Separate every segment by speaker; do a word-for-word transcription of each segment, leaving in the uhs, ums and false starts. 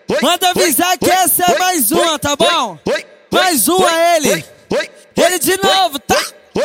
Speaker 1: Manda avisar que essa é mais uma, tá bom? Mais uma ele. Ele de novo, tá?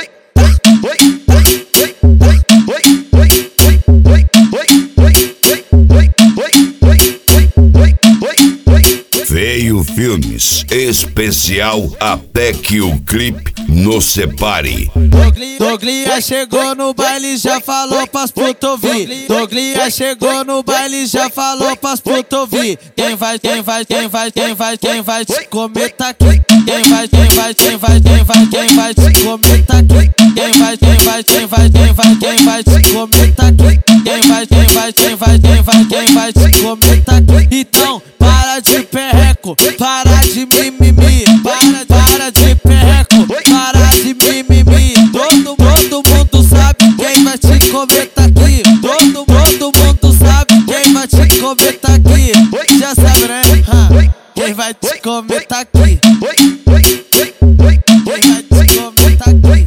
Speaker 2: Veio Filmes, especial até que o clipe nos separe.
Speaker 1: Doglinha chegou no baile, já falou pras puto ouvir. Doglinha chegou no baile, já falou pras puto ouvir. Quem vai, quem vai, quem vai, quem vai, quem vai te comer tá aqui. Quem vai, quem vai, quem vai, quem vai, quem vai te comer tá aqui. Quem vai, quem vai, quem vai, quem vai, quem vai te comer tá aqui. Quem vai, quem vai, quem vai, quem vai, quem vai te comer tá aqui. Então, para de perreco, para de mimimi, para, para de perreco, para de mimimi. Todo, todo mundo sabe quem vai te comer tá aqui. Todo, todo mundo sabe quem vai te comer tá aqui. Já sabe, né? Ha. Quem vai te comer tá aqui. Quem vai te comer tá aqui.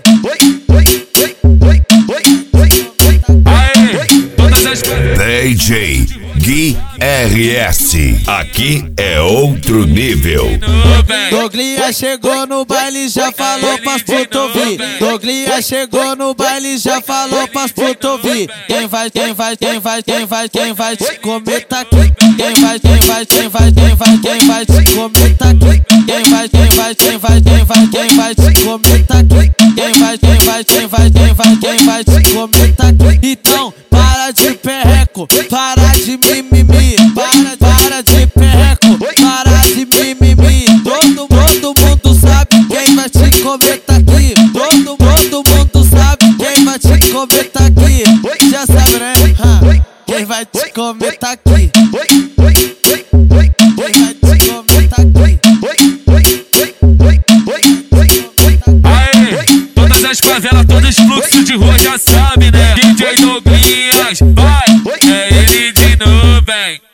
Speaker 2: D J Gui R S, aqui é outro nível.
Speaker 1: Doglinha chegou no baile, já falou pras puto ouvir. Doglinha chegou no baile, já falou pras puto ouvir. Quem vai, quem vai, quem vai, quem vai, quem vai te comer tá aqui. Quem vai, quem vai, quem vai, quem vai, quem vai te comer tá aqui. Quem vai, quem vai, quem vai, quem vai, quem vai te comer tá aqui. Quem vai, quem vai, quem vai, quem vai, quem vai te comer tá aqui. Então, para de perreco, para de mimimi, para, para de perreco, para de mimimi. Todo, todo mundo sabe quem vai te comer tá aqui. Todo, todo mundo sabe quem vai te comer tá aqui. Já sabe, né? Ha. Quem vai te comer tá aqui. Quem vai te comer tá aqui.
Speaker 3: Aê, todas as favelas, todos os fluxos de rua já sabe, né? D J Doglinhas, vai, é ele de novo, vem.